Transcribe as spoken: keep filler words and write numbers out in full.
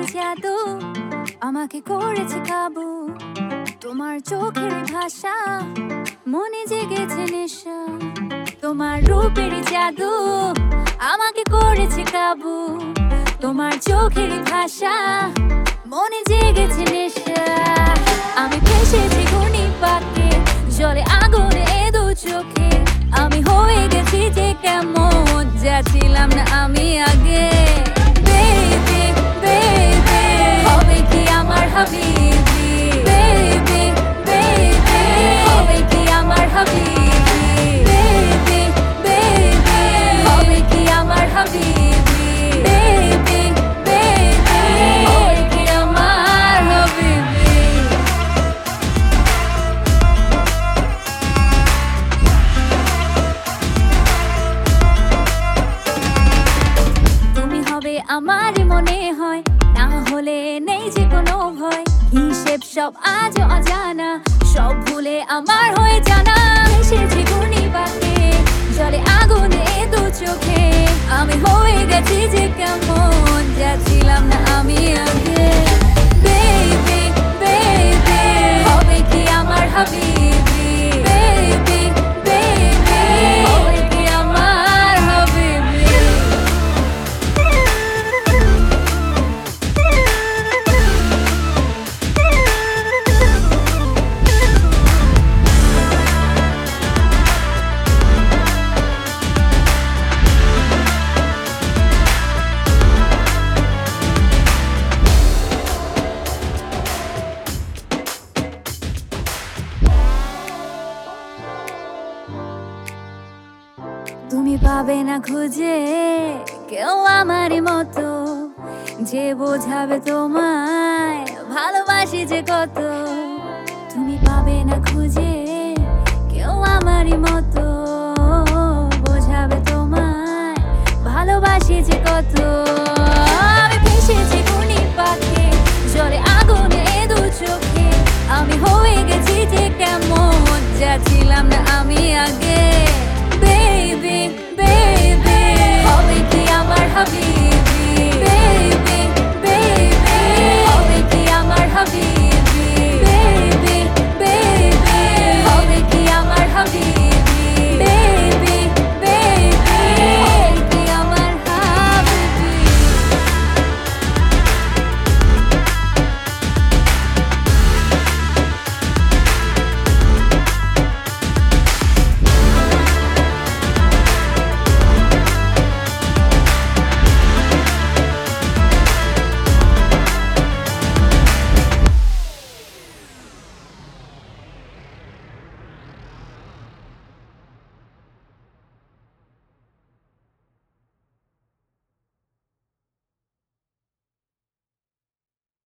জাদু আমাকে করেছে কাবু। তোমার চোখের ভাষা মনে জেগেছে নেশা। তোমার রূপের জাদু আমাকে করেছে কাবু। তোমার চোখের ভাষা মনে জেগেছে নেশা। আমি ভেসেছি ঘূর্ণি পাকে, জলে আগুনে দু চোখে। আমি হয়ে গেছি যে কেমন, যাচ্ছিলাম না আমি আগে। বেবি বেবি হবে কি আমার হাবিবি। বেবি বেবি হবে কি আমার হাবিবি। বেবি বেবি হবে কি আমার হাবিবি। বেবি বেবি হবে কি আমার হাবিবি। তুমি হবে আমার মনে হয়, না হলে নেই যে কোনো ভয়। হিসেব সব আজও অজানা, সব ভুলে আমার হয়ে জানা। এসেছি ঘূর্ণি পাকে, জলে আগুনে দু চোখে। আমি হয়ে গেছি যে কেমন, যাচ্ছিলাম না আমি আগে। বেবি বেবি হবে কি আমার হাবিবি। বেবি বেবি হবে কি আমার হাবিবি। তুমি পাবে না খুঁজে কেউ আমার মতো, যে বোঝাবে তোমায় ভালোবাসি যে কত। তুমি পাবে না খুঁজে কেউ আমার মতো, বোঝাবে তোমায় ভালোবাসি যে কত।